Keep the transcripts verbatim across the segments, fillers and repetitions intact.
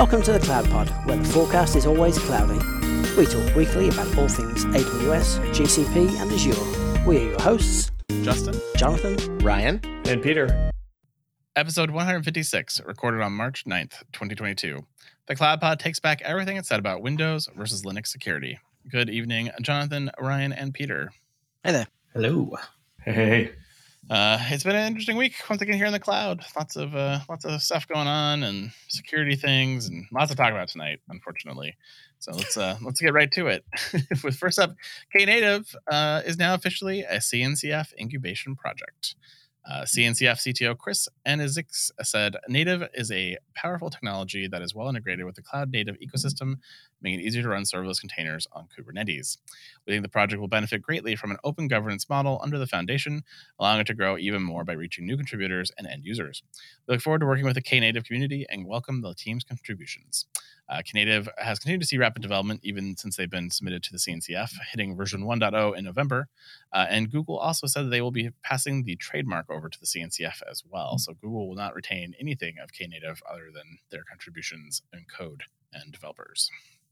Welcome to the Cloud Pod, where the forecast is always cloudy. We talk weekly about all things A W S, G C P, and Azure. We are your hosts, Justin, Jonathan, Ryan, and Peter. Episode one fifty-six, recorded on March ninth, twenty twenty-two. The Cloud Pod takes back everything it said about Windows versus Linux security. Good evening, Jonathan, Ryan, and Peter. Hey there. Hello. Hey, hey, hey. Uh, it's been an interesting week once again here in the cloud. Lots of uh, lots of stuff going on and security things and lots to talk about tonight, unfortunately. So let's uh, let's get right to it. With first up, Knative uh, is now officially a C N C F incubation project. Uh, C N C F C T O Chris Aniszczyk said, Native is a powerful technology that is well integrated with the cloud-native ecosystem, making it easier to run serverless containers on Kubernetes. We think the project will benefit greatly from an open governance model under the foundation, allowing it to grow even more by reaching new contributors and end users. We look forward to working with the Knative community and welcome the team's contributions. Uh, Knative has continued to see rapid development even since they've been submitted to the C N C F, hitting version one point oh in November. Uh, and Google also said that they will be passing the trademark over to the C N C F as well. So Google will not retain anything of Knative other than their contributions in code and developers.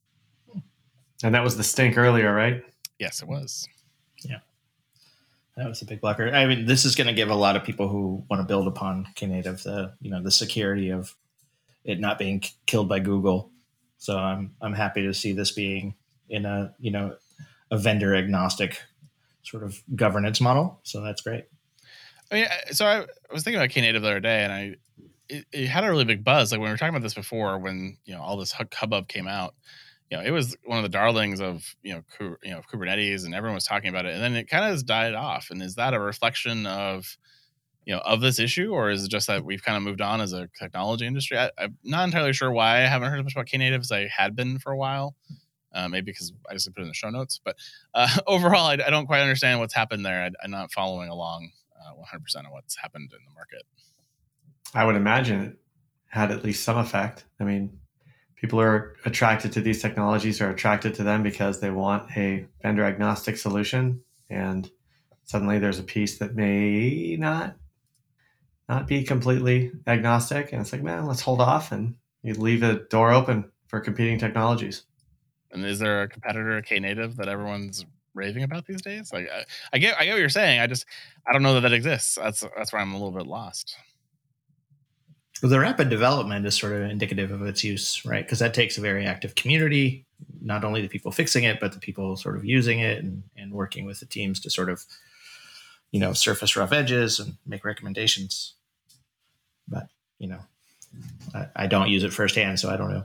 And that was the stink earlier, right? Yes, it was. Yeah. That was a big blocker. I mean, this is going to give a lot of people who want to build upon Knative the, you know, the security of it not being k- killed by Google. So I'm I'm happy to see this being in a, you know, a vendor agnostic sort of governance model. So that's great. I mean, so I was thinking about Knative the other day, and I it, it had a really big buzz. Like when we were talking about this before, when you know all this hubbub came out, you know, it was one of the darlings of you know Ku- you know Kubernetes, and everyone was talking about it. And then it kind of has died off. And is that a reflection of you know of this issue, or is it just that we've kind of moved on as a technology industry? I, I'm not entirely sure why I haven't heard as much about Knative as I had been for a while. Uh, maybe because I just put it in the show notes. But uh, overall, I, I don't quite understand what's happened there. I, I'm not following along uh, one hundred percent of what's happened in the market. I would imagine it had at least some effect. I mean, people are attracted to these technologies, are attracted to them because they want a vendor agnostic solution. And suddenly there's a piece that may not not be completely agnostic. And it's like, man, let's hold off. And you leave a door open for competing technologies. And is there a competitor to Knative that everyone's raving about these days? Like, I, I get, I get what you're saying. I just, I don't know that that exists. That's that's where I'm a little bit lost. Well, the rapid development is sort of indicative of its use, right? Because that takes a very active community, not only the people fixing it, but the people sort of using it and, and working with the teams to sort of, you know, surface rough edges and make recommendations. But, you know, I, I don't use it firsthand, so I don't know.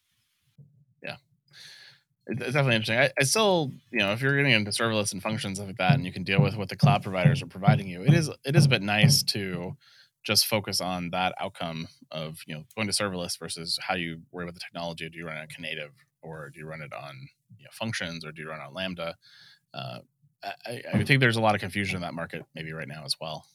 It's definitely interesting. I, I still, you know, if you're getting into serverless and functions like that, and you can deal with what the cloud providers are providing you, it is it is a bit nice to just focus on that outcome of you know going to serverless versus how you worry about the technology. Do you run it on Knative, or do you run it on you know, functions, or do you run it on Lambda? Uh, I, I think there's a lot of confusion in that market maybe right now as well.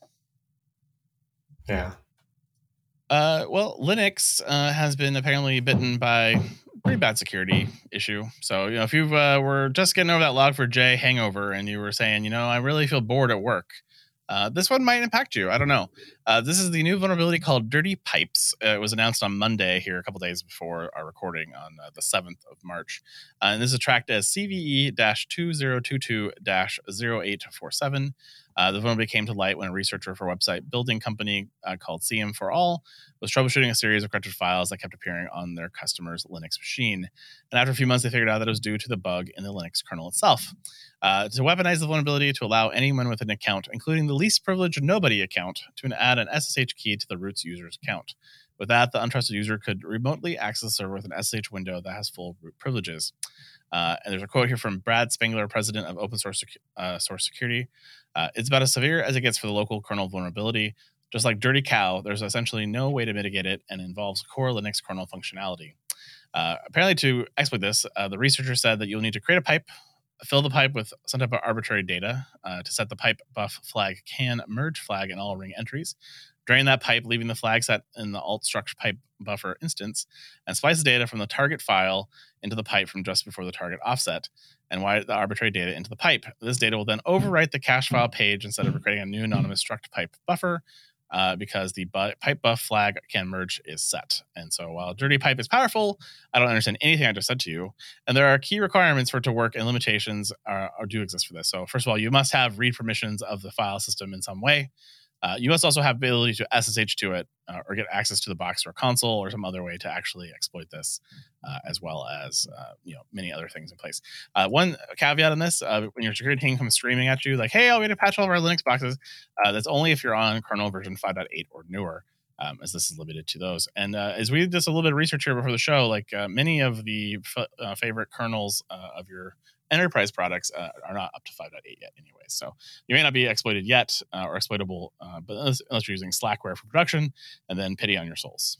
Yeah. Uh, well, Linux uh, has been apparently bitten by a pretty bad security issue. So, you know, if you uh, were just getting over that log four j hangover and you were saying, you know, I really feel bored at work, uh, this one might impact you. I don't know. Uh, this is the new vulnerability called Dirty Pipes. Uh, it was announced on Monday here a couple days before our recording on uh, the seventh of March. Uh, and this is tracked as C V E two zero two two dash zero eight four seven. Uh, the vulnerability came to light when a researcher for a website building company uh, called C M for All was troubleshooting a series of corrupted files that kept appearing on their customer's Linux machine. And after a few months, they figured out that it was due to the bug in the Linux kernel itself. Uh, to weaponize the vulnerability to allow anyone with an account, including the least privileged nobody account, to add an S S H key to the root user's account. With that, the untrusted user could remotely access the server with an S S H window that has full root privileges. Uh, and there's a quote here from Brad Spangler, president of Open Source uh, Source Security. Uh, it's about as severe as it gets for the local kernel vulnerability. Just like Dirty Cow, there's essentially no way to mitigate it and involves core Linux kernel functionality. Uh, apparently, to exploit this, uh, the researcher said that you'll need to create a pipe, fill the pipe with some type of arbitrary data uh, to set the pipe buff flag can merge flag in all ring entries. Drain that pipe, leaving the flag set in the alt struct pipe buffer instance, and splice the data from the target file into the pipe from just before the target offset, and wire the arbitrary data into the pipe. This data will then overwrite the cache file page instead of creating a new anonymous struct pipe buffer. uh, because the bu- pipe buff flag can merge is set. And so while dirty pipe is powerful, I don't understand anything I just said to you. And there are key requirements for it to work, and limitations are, are do exist for this. So first of all, you must have read permissions of the file system in some way. Uh, you must also have ability to S S H to it uh, or get access to the box or console or some other way to actually exploit this, uh, as well as uh, you know many other things in place. Uh, one caveat on this: uh, when your security team comes screaming at you like, "Hey, I'm going to patch all of our Linux boxes," uh, that's only if you're on kernel version five point eight or newer, um, as this is limited to those. And uh, as we did just a little bit of research here before the show, like uh, many of the f- uh, favorite kernels uh, of your enterprise products uh, are not up to five point eight yet anyway. So you may not be exploited yet uh, or exploitable, uh, but unless, unless you're using Slackware for production, and then pity on your souls.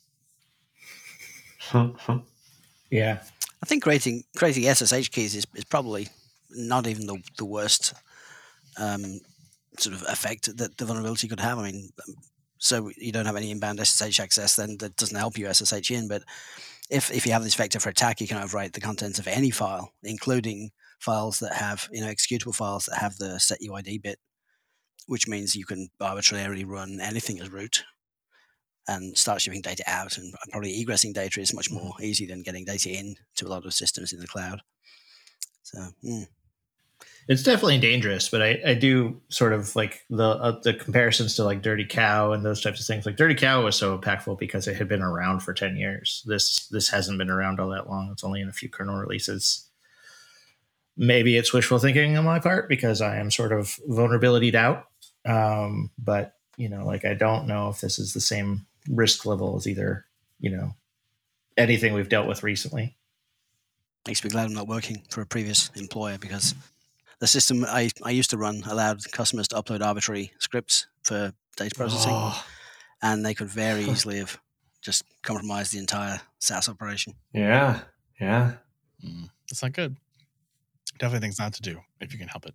Yeah. I think creating creating S S H keys is, is probably not even the, the worst um, sort of effect that the vulnerability could have. I mean, so you don't have any inbound S S H access, then that doesn't help you S S H in. But if, if you have this vector for attack, you can overwrite the contents of any file, including files that have, you know, executable files that have the set U I D bit, which means you can arbitrarily run anything as root and start shipping data out. And probably egressing data is much more easy than getting data in to a lot of systems in the cloud. So, mm. It's definitely dangerous, but I, I do sort of like the uh, the comparisons to like Dirty Cow and those types of things. Like Dirty Cow was so impactful because it had been around for ten years. This this hasn't been around all that long. It's only in a few kernel releases. Maybe it's wishful thinking on my part because I am sort of vulnerability'd out. Um, but, you know, like I don't know if this is the same risk level as either, you know, anything we've dealt with recently. Makes me glad I'm not working for a previous employer because the system I, I used to run allowed customers to upload arbitrary scripts for data processing, Oh. and they could very easily have just compromised the entire SaaS operation. Yeah, yeah. Mm, that's not good. Definitely things not to do if you can help it.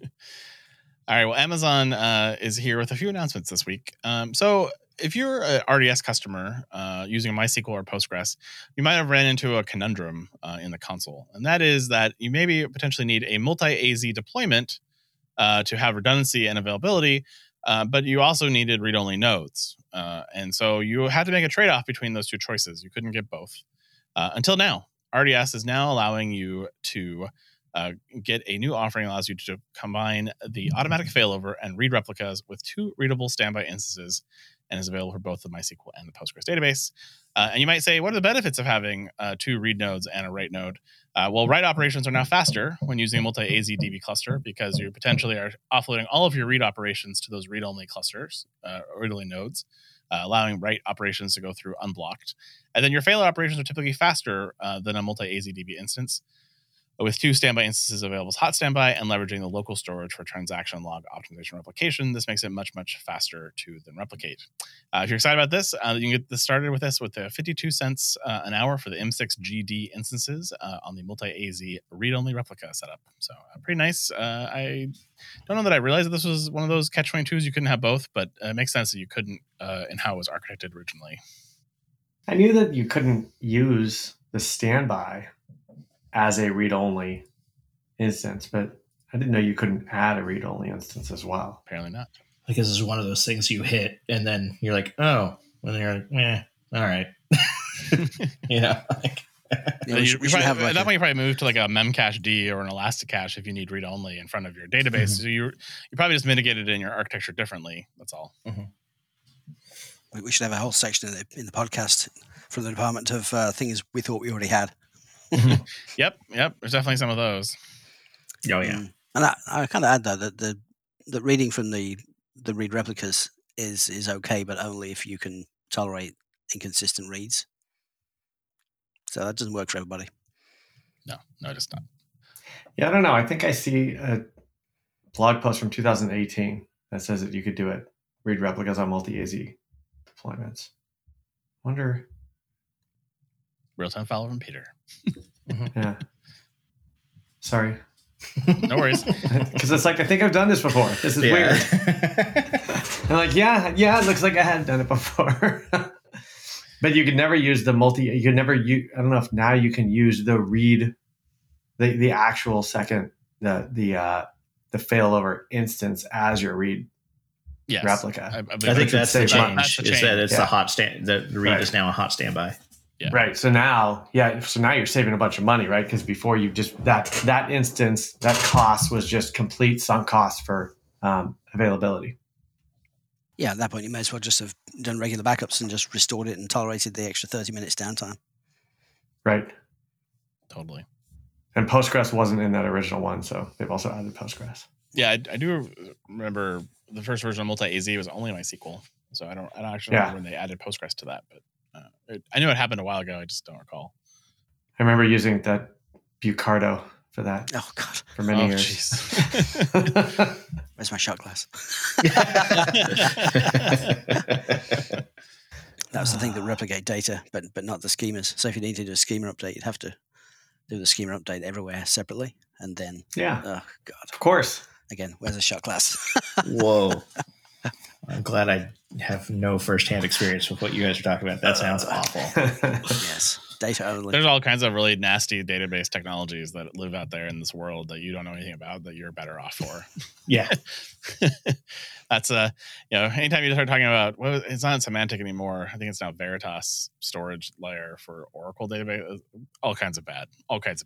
All right. Well, Amazon uh, is here with a few announcements this week. Um, so if you're an R D S customer uh, using MySQL or Postgres, you might have ran into a conundrum uh, in the console. And that is that you maybe potentially need a multi-A Z deployment uh, to have redundancy and availability, uh, but you also needed read-only nodes. Uh, and so you had to make a trade-off between those two choices. You couldn't get both. Uh, until now, R D S is now allowing you to Uh, get a new offering that allows you to combine the automatic failover and read replicas with two readable standby instances, and is available for both the MySQL and the Postgres database. Uh, and you might say, what are the benefits of having uh, two read nodes and a write node? Uh, well, write operations are now faster when using a multi-A Z D B cluster because you potentially are offloading all of your read operations to those read-only clusters, uh, read-only nodes, uh, allowing write operations to go through unblocked. And then your failover operations are typically faster uh, than a multi-A Z D B instance, with two standby instances available as hot standby and leveraging the local storage for transaction log optimization replication. This makes it much, much faster to then replicate. Uh, if you're excited about this, uh, you can get this started with this with the fifty-two cents uh, an hour for the M six G D instances uh, on the multi-A Z read-only replica setup. So uh, pretty nice. Uh, I don't know that I realized that this was one of those catch twenty-twos. You couldn't have both, but uh, it makes sense that you couldn't uh, in how it was architected originally. I knew that you couldn't use the standby as a read-only instance, but I didn't know you couldn't add a read-only instance as well. Apparently not. Like this is one of those things you hit and then you're like, oh, and you're like, eh, all right. you know, like, Yeah, you, we should, you we should probably, have at like that a, point, you probably move to like a Memcache D or an Elasticache if you need read-only in front of your database. Mm-hmm. So you you probably just mitigated in your architecture differently. That's all. Mm-hmm. we- we should have a whole section in the, in the podcast from the department of uh, things we thought we already had. Yep, yep. There's definitely some of those. Oh yeah. Mm. And I, I kind of add that that the the reading from the the read replicas is is okay, but only if you can tolerate inconsistent reads. So that doesn't work for everybody. No, no, just not. Yeah, I don't know. I think I see a blog post from two thousand eighteen that says that you could do it. Read replicas on multi-A Z deployments. Wonder. Real-time follow from Peter. Yeah. Sorry. No worries. Because it's like, I think I've done this before. This is Yeah. weird. I'm like, yeah, yeah, it looks like I had done it before. But you could never use the multi, you could never use, I don't know if now you can use the read, the the actual second, the the uh, the failover instance as your read yes. replica. I, I, I believe think that- that's the that- change. that's the Is change. that it's Yeah. the hot stand. The read Right. is now a hot standby. Yeah. Right. So now, yeah. So now you're saving a bunch of money, right? Because before you just that that instance, that cost was just complete sunk cost for um, availability. Yeah, at that point, you may as well just have done regular backups and just restored it and tolerated the extra thirty minutes downtime. Right. Totally. And Postgres wasn't in that original one, so they've also added Postgres. Yeah, I, I do remember the first version of Multi-A Z was only MySQL, so I don't I don't actually Yeah. remember when they added Postgres to that, but uh, it, I knew it happened a while ago. I just don't recall. I remember using that Bucardo for that Oh, God. for many Oh, years. jeez. Where's my shot glass? That was the thing that replicate data, but but not the schemas. So if you need to do a schema update, you'd have to do the schema update everywhere separately. And then, Yeah, oh, God. of course. Again, where's the shot glass? Whoa. I'm glad I have no firsthand experience with what you guys are talking about. That sounds awful. Yes. Data only. There's all kinds of really nasty database technologies that live out there in this world that you don't know anything about that you're better off for. Yeah. That's uh you know, anytime you start talking about, well, it's not Semantic anymore. I think it's now Veritas storage layer for Oracle database. All kinds of bad. All kinds of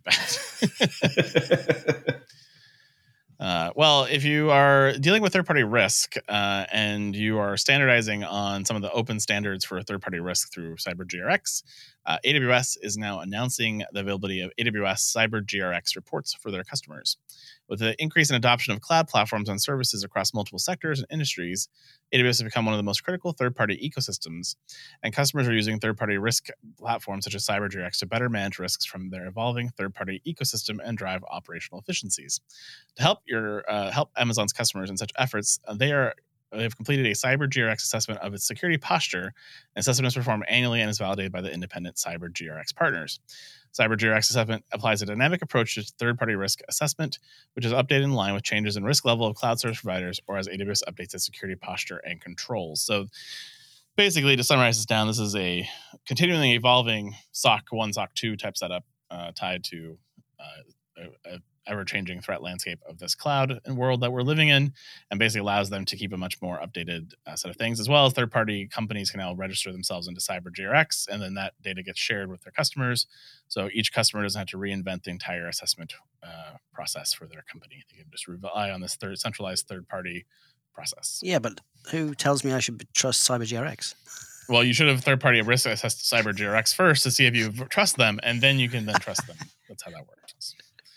bad. Uh, well, if you are dealing with third-party risk uh, and you are standardizing on some of the open standards for third-party risk through CyberGRX, uh, A W S is now announcing the availability of A W S CyberGRX reports for their customers. With the increase in adoption of cloud platforms and services across multiple sectors and industries, A W S has become one of the most critical third-party ecosystems, and customers are using third-party risk platforms such as CyberGRX to better manage risks from their evolving third-party ecosystem and drive operational efficiencies. To help your uh, help Amazon's customers in such efforts, uh, they are they have completed a CyberGRX assessment of its security posture. An assessment is performed annually and is validated by the independent CyberGRX partners. CyberGRX assessment applies a dynamic approach to third-party risk assessment, which is updated in line with changes in risk level of cloud service providers or as A W S updates its security posture and controls. So basically, to summarize this down, this is a continually evolving S O C one, S O C two type setup uh, tied to uh, a, a ever-changing threat landscape of this cloud and world that we're living in, and basically allows them to keep a much more updated uh, set of things, as well as third-party companies can now register themselves into CyberGRX, and then that data gets shared with their customers. So each customer doesn't have to reinvent the entire assessment uh, process for their company. They can just rely on this third centralized third-party process. Yeah, but who tells me I should trust CyberGRX? Well, you should have third-party risk assessed CyberGRX first to see if you trust them, and then you can then trust them. That's how that works.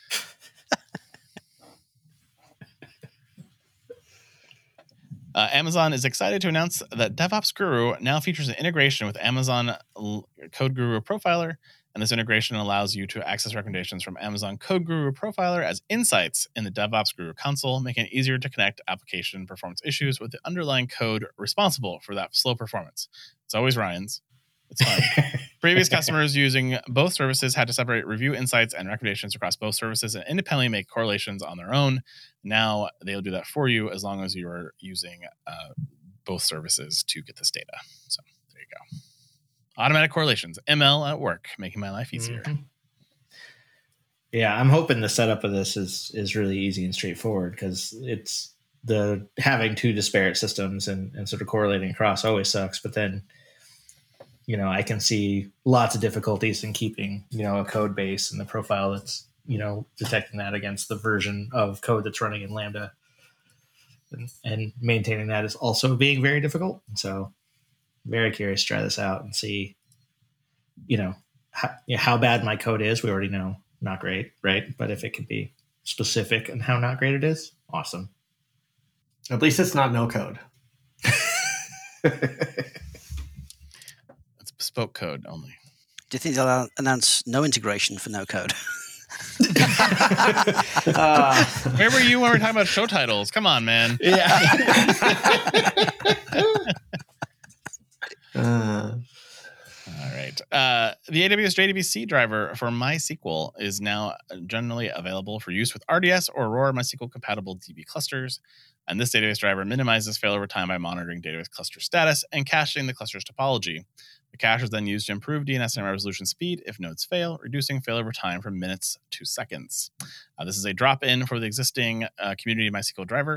Uh, Amazon is excited to announce that DevOps Guru now features an integration with Amazon L- Code Guru Profiler, and this integration allows you to access recommendations from Amazon Code Guru Profiler as insights in the DevOps Guru console, making it easier to connect application performance issues with the underlying code responsible for that slow performance. It's always Ryan's. It's fine. Previous customers using both services had to separate review insights and recommendations across both services and independently make correlations on their own. Now they'll do that for you as long as you are using uh, both services to get this data. So there you go. Automatic correlations, M L at work, making my life easier. Mhm. Yeah, I'm hoping the setup of this is is really easy and straightforward, because it's the having two disparate systems and, and sort of correlating across always sucks. But then, you know, I can see lots of difficulties in keeping, you know, a code base and the profile that's, you know, detecting that against the version of code that's running in Lambda. And, and maintaining that is also being very difficult. And so very curious to try this out and see, you know, how, you know, how bad my code is. We already know not great, right? But if it could be specific on how not great it is, awesome. At least it's not no code. It's bespoke code only. Do you think they'll announce no integration for no code? uh, Where were you when we were talking about show titles? Come on, man. Yeah. uh, All right. Uh, the A W S J D B C driver for MySQL is now generally available for use with R D S or Aurora MySQL compatible D B clusters. And this database driver minimizes failover time by monitoring database cluster status and caching the cluster's topology. The cache is then used to improve D N S and resolution speed if nodes fail, reducing failover time from minutes to seconds. Uh, this is a drop-in for the existing uh, community MySQL driver.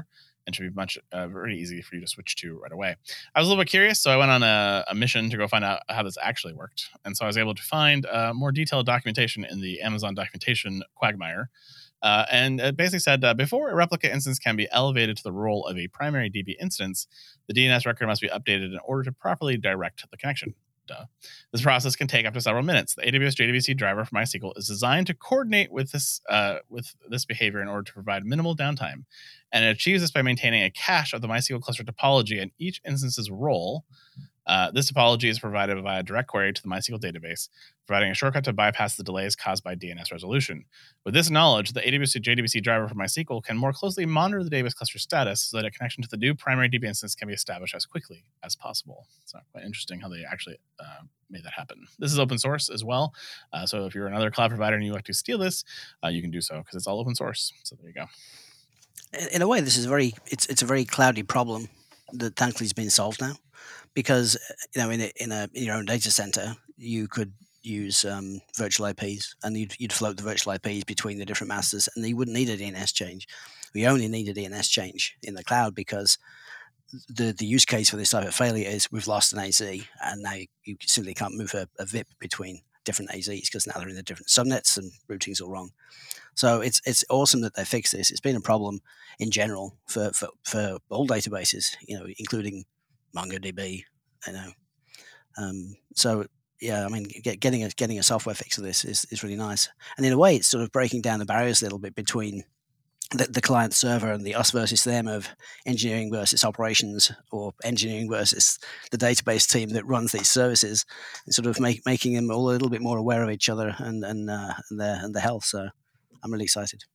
and should be much uh, very easy for you to switch to right away. I was a little bit curious, so I went on a, a mission to go find out how this actually worked. And so I was able to find uh, more detailed documentation in the Amazon documentation quagmire. Uh, and it basically said, uh, before a replica instance can be elevated to the role of a primary D B instance, the D N S record must be updated in order to properly direct the connection. Duh. This process can take up to several minutes. The A W S J D B C driver for MySQL is designed to coordinate with this uh, with this behavior in order to provide minimal downtime. And it achieves this by maintaining a cache of the MySQL cluster topology and each instance's role. Uh, this topology is provided via direct query to the MySQL database, providing a shortcut to bypass the delays caused by D N S resolution. With this knowledge, the A W S J D B C driver for MySQL can more closely monitor the database cluster status so that a connection to the new primary D B instance can be established as quickly as possible. So quite interesting how they actually uh, made that happen. This is open source as well. Uh, so if you're another cloud provider and you like to steal this, uh, you can do so because it's all open source. So there you go. In a way, this is very it's it's a very cloudy problem that thankfully has been solved now, because you know in a, in a in your own data center you could use um, virtual I Ps, and you'd, you'd float the virtual I Ps between the different masters, and you wouldn't need a D N S change. We only need a D N S change in the cloud because the the use case for this type of failure is we've lost an A Z, and now you simply can't move a, a V I P between different A Zs because now they're in the different subnets and routing's all wrong. So it's it's awesome that they fixed this. It's been a problem in general for, for, for all databases, you know, including MongoDB, you know. Um, so yeah, I mean, get, getting a getting a software fix of this is, is really nice. And in a way, it's sort of breaking down the barriers a little bit between the, the client server and the us versus them of engineering versus operations, or engineering versus the database team that runs these services, and sort of make, making them all a little bit more aware of each other and and, uh, and their and their health. So I'm really excited.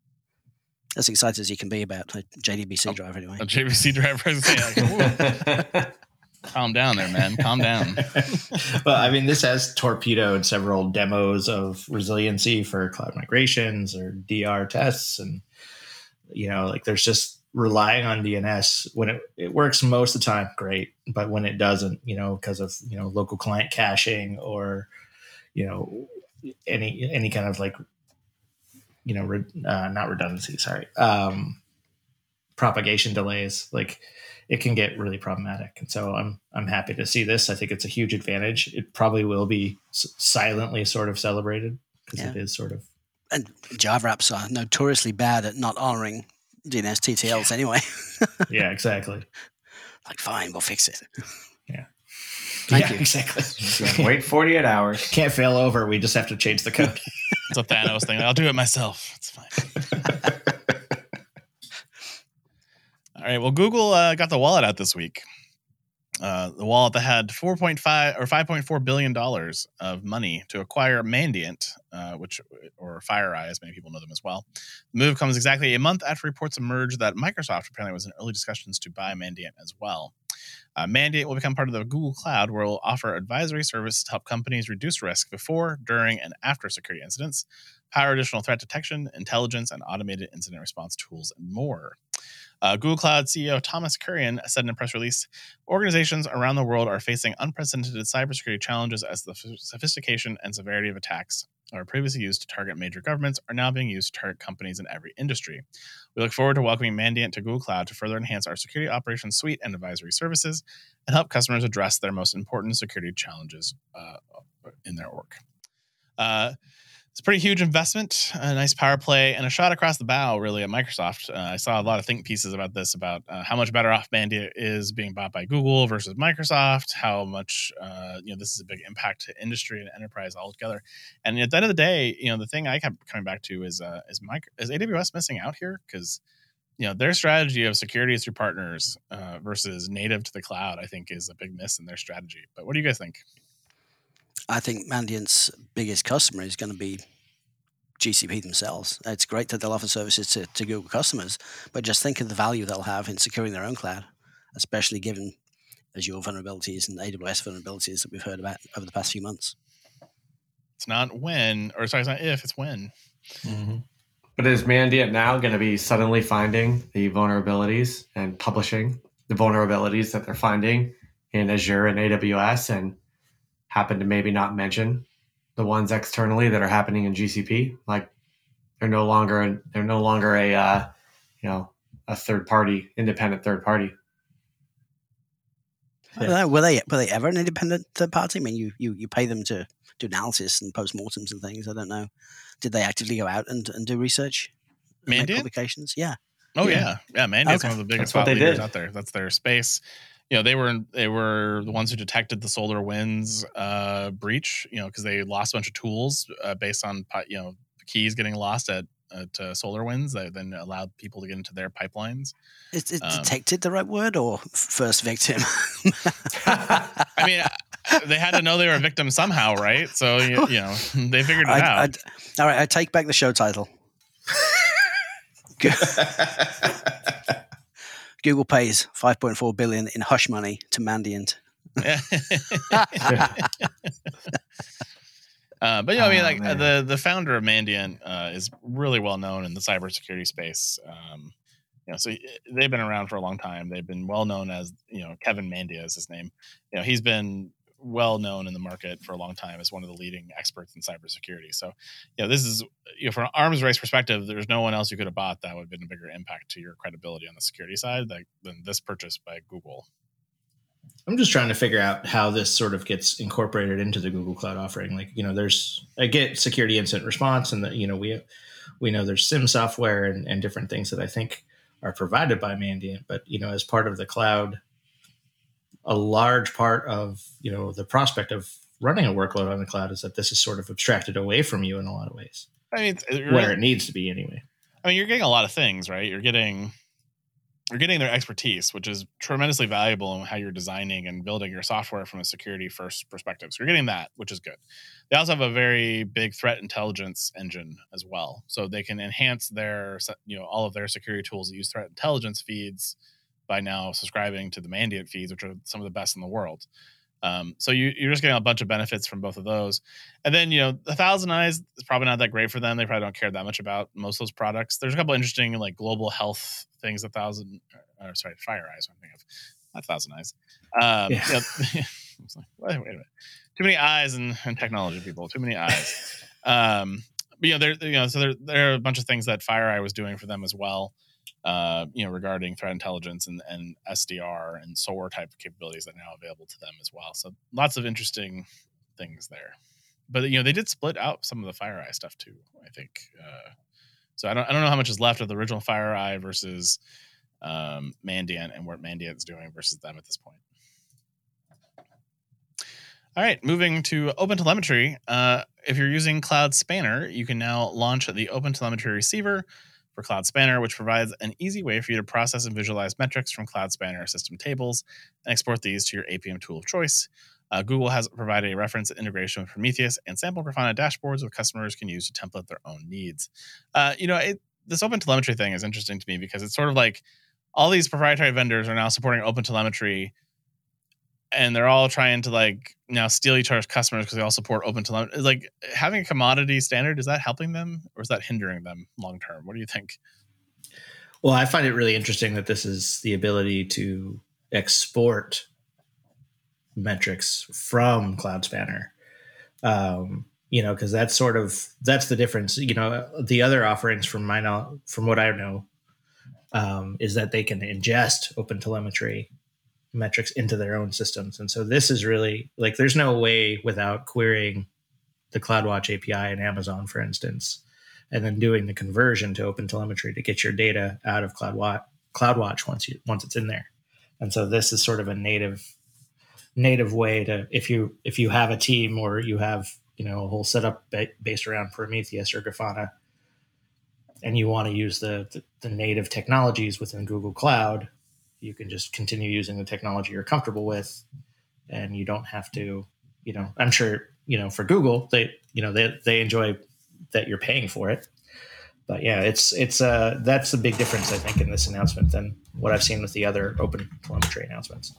As excited as you can be about a J D B C oh, driver, anyway. A J D B C driver is like, calm down there, man. Calm down. Well, I mean, this has torpedoed several demos of resiliency for cloud migrations or D R tests. And, you know, like there's just relying on D N S when it, it works most of the time, great. But when it doesn't, you know, because of, you know, local client caching or, you know, any any kind of like, you know, re, uh, not redundancy, sorry, um, propagation delays, like it can get really problematic. And so I'm I'm happy to see this. I think it's a huge advantage. It probably will be s- silently sort of celebrated because yeah. it is sort of. And Java apps are notoriously bad at not honoring D N S T T Ls yeah. anyway. Yeah, exactly. Like, fine, we'll fix it. Yeah. Thank yeah, you. Exactly. Wait forty-eight hours. Can't fail over. We just have to change the code. It's a Thanos thing. I'll do it myself. It's fine. All right. Well, Google uh, got the wallet out this week. Uh, the wallet that had four point five or five point four billion dollars of money to acquire Mandiant, uh, which or FireEye, as many people know them as well. The move comes exactly a month after reports emerged that Microsoft apparently was in early discussions to buy Mandiant as well. Uh, Mandiant will become part of the Google Cloud, where it will offer advisory services to help companies reduce risk before, during, and after security incidents, power additional threat detection, intelligence, and automated incident response tools, and more. Uh, Google Cloud C E O Thomas Kurian said in a press release, organizations around the world are facing unprecedented cybersecurity challenges as the f- sophistication and severity of attacks that were previously used to target major governments are now being used to target companies in every industry. We look forward to welcoming Mandiant to Google Cloud to further enhance our security operations suite and advisory services and help customers address their most important security challenges uh, in their org. Uh, It's a pretty huge investment, a nice power play, and a shot across the bow, really, at Microsoft. Uh, I saw a lot of think pieces about this, about uh, how much better off Mandiant is being bought by Google versus Microsoft, how much, uh, you know, this is a big impact to industry and enterprise altogether. And at the end of the day, you know, the thing I kept coming back to is, uh, is, micro- is A W S missing out here? Because, you know, their strategy of security through partners uh, versus native to the cloud, I think, is a big miss in their strategy. But what do you guys think? I think Mandiant's biggest customer is going to be G C P themselves. It's great that they'll offer services to, to Google customers, but just think of the value they'll have in securing their own cloud, especially given Azure vulnerabilities and A W S vulnerabilities that we've heard about over the past few months. It's not when, or sorry, it's not if, it's when. Mm-hmm. But is Mandiant now going to be suddenly finding the vulnerabilities and publishing the vulnerabilities that they're finding in Azure and A W S and happen to maybe not mention the ones externally that are happening in G C P? Like they're no longer they're no longer a uh, you know a third party, independent third party. I don't know, were they were they ever an independent third party? I mean, you you, you pay them to do analysis and postmortems and things. I don't know. Did they actively go out and, and do research? And make Mandiant? publications? Yeah. Oh Yeah. yeah, yeah. Mandiant's Okay. one of the biggest That's what thought they leaders did. out there. That's their space. You know, they were they were the ones who detected the SolarWinds uh, breach. You know, because they lost a bunch of tools uh, based on pi- you know keys getting lost at at uh, SolarWinds that then allowed people to get into their pipelines. Is, is Um, detected the right word or f- first victim? I mean, uh, they had to know they were a victim somehow, right? So you, you know, they figured it I, out. I, all right, I take back the show title. Google pays five point four billion in hush money to Mandiant. Uh, but you know, I mean, Oh, like uh, man. the the founder of Mandiant uh, is really well known in the cybersecurity space. Um, you know, so he- they've been around for a long time. They've been well known as, you know, Kevin Mandia is his name. You know, he's been well known in the market for a long time as one of the leading experts in cybersecurity. So, you know, this is, you know, from an arms race perspective, there's no one else you could have bought that would have been a bigger impact to your credibility on the security side like, than this purchase by Google. I'm just trying to figure out how this sort of gets incorporated into the Google Cloud offering. Like, you know, there's I get security incident response, and that, you know, we we know there's SIM software and, and different things that I think are provided by Mandiant, but you know, as part of the cloud, a large part of you know the prospect of running a workload on the cloud is that this is sort of abstracted away from you in a lot of ways, I mean, it's, it where really- it needs to be anyway. I mean, you're getting a lot of things, right? You're getting you're getting their expertise, which is tremendously valuable in how you're designing and building your software from a security first perspective. So you're getting that, which is good. They also have a very big threat intelligence engine as well, so they can enhance their, you know, all of their security tools that use threat intelligence feeds by now subscribing to the Mandiant feeds, which are some of the best in the world. Um, so you, you're just getting a bunch of benefits from both of those. And then, you know, the Thousand Eyes is probably not that great for them. They probably don't care that much about most of those products. There's a couple interesting like global health things, a thousand, or sorry, Fire Eyes, I'm thinking of, not Thousand Eyes. Um, Yeah. you know, I was like, wait, wait a minute. Too many eyes and, and technology people, too many eyes. Um, but, you know, there, you know, so there, there are a bunch of things that FireEye was doing for them as well. Uh, you know, regarding threat intelligence and, and S D R and S O A R type of capabilities that are now available to them as well. So lots of interesting things there. But you know, they did split out some of the FireEye stuff too, I think. Uh, so I don't I don't know how much is left of the original FireEye versus um, Mandiant and what Mandiant's doing versus them at this point. All right, moving to OpenTelemetry. Uh, if you're using Cloud Spanner, you can now launch the OpenTelemetry receiver for Cloud Spanner, which provides an easy way for you to process and visualize metrics from Cloud Spanner system tables and export these to your A P M tool of choice. Uh, Google has provided a reference integration with Prometheus and sample Grafana dashboards that customers can use to template their own needs. Uh, you know, it, this OpenTelemetry thing is interesting to me because it's sort of like all these proprietary vendors are now supporting OpenTelemetry, and they're all trying to like now steal each other's customers because they all support OpenTelemetry. Like having a commodity standard, is that helping them or is that hindering them long term? What do you think? Well, I find it really interesting that this is the ability to export metrics from Cloud Spanner. Um, you know, because that's sort of that's the difference. You know, the other offerings from my know, from what I know, um, is that they can ingest OpenTelemetry metrics into their own systems, and so this is really like there's no way without querying the CloudWatch A P I in Amazon, for instance, and then doing the conversion to OpenTelemetry to get your data out of CloudWatch, CloudWatch once you once it's in there. And so this is sort of a native native way to if you if you have a team or you have you know a whole setup ba- based around Prometheus or Grafana, and you want to use the, the the native technologies within Google Cloud, you can just continue using the technology you're comfortable with, and you don't have to. You know, I'm sure you know for Google they you know they they enjoy that you're paying for it. But yeah, it's it's uh that's the big difference I think in this announcement than what I've seen with the other OpenTelemetry announcements.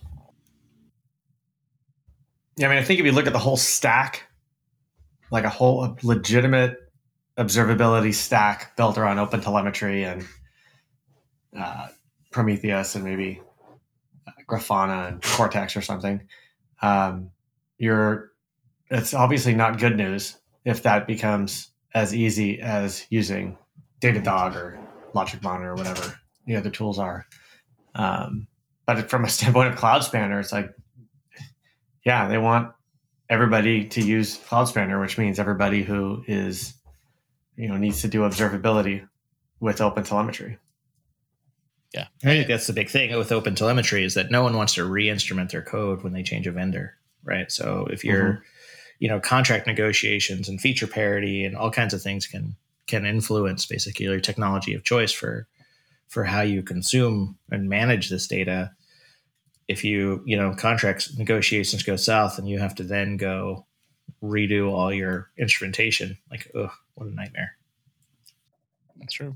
Yeah, I mean, I think if you look at the whole stack, like a whole a legitimate observability stack built around OpenTelemetry and uh, Prometheus and maybe Grafana and Cortex or something, um, you're it's obviously not good news if that becomes as easy as using Datadog or Logic Monitor or whatever the other tools are. Um, but from a standpoint of Cloud Spanner, it's like, yeah, they want everybody to use Cloud Spanner, which means everybody who is, you know, needs to do observability with OpenTelemetry. Yeah. I think that's the big thing with OpenTelemetry is that no one wants to re-instrument their code when they change a vendor, right? So if you're, mm-hmm. you know, contract negotiations and feature parity and all kinds of things can can influence basically your technology of choice for for how you consume and manage this data. If you, you know, contracts negotiations go south and you have to then go redo all your instrumentation, like, ugh, what a nightmare. That's true.